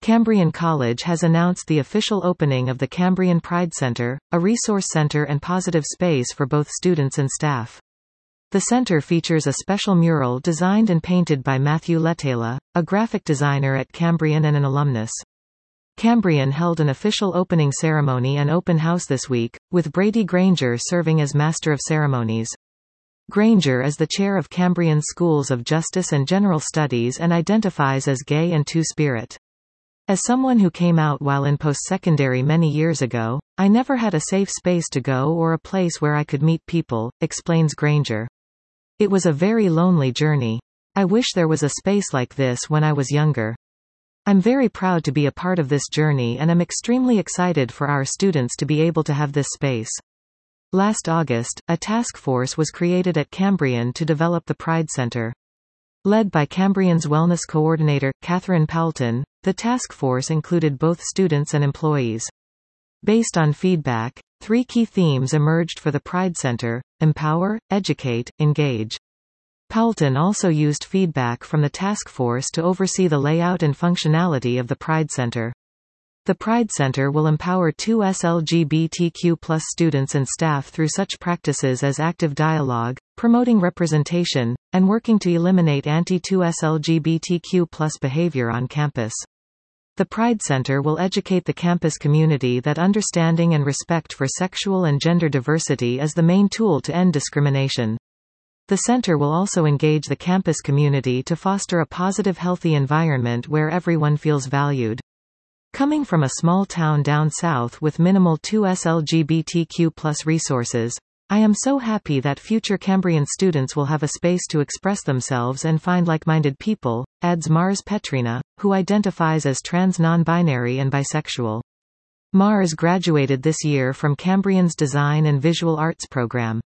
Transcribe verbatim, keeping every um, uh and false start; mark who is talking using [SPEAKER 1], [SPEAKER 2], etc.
[SPEAKER 1] Cambrian College has announced the official opening of the Cambrian Pride Center, a resource center and positive space for both students and staff. The center features a special mural designed and painted by Matthew Letela, a graphic designer at Cambrian and an alumnus. Cambrian held an official opening ceremony and open house this week, with Brady Granger serving as Master of Ceremonies. Granger is the chair of Cambrian's Schools of Justice and General Studies and identifies as gay and two-spirit. As someone who came out while in post-secondary many years ago, I never had a safe space to go or a place where I could meet people, explains Granger. It was a very lonely journey. I wish there was a space like this when I was younger. I'm very proud to be a part of this journey and am extremely excited for our students to be able to have this space. Last August, a task force was created at Cambrian to develop the Pride Center. Led by Cambrian's wellness coordinator, Catherine Powelton, the task force included both students and employees. Based on feedback, three key themes emerged for the Pride Center: empower, educate, engage. Powelton also used feedback from the task force to oversee the layout and functionality of the Pride Center. The Pride Center will empower two L G B T Q plus students and staff through such practices as active dialogue, promoting representation, and working to eliminate anti-two S L G B T Q plus behavior on campus. The Pride Center will educate the campus community that understanding and respect for sexual and gender diversity is the main tool to end discrimination. The center will also engage the campus community to foster a positive, healthy environment where everyone feels valued. Coming from a small town down south with minimal two S L G B T Q plus resources, I am so happy that future Cambrian students will have a space to express themselves and find like-minded people, adds Mars Petrina, who identifies as trans non-binary and bisexual. Mars graduated this year from Cambrian's Design and Visual Arts program.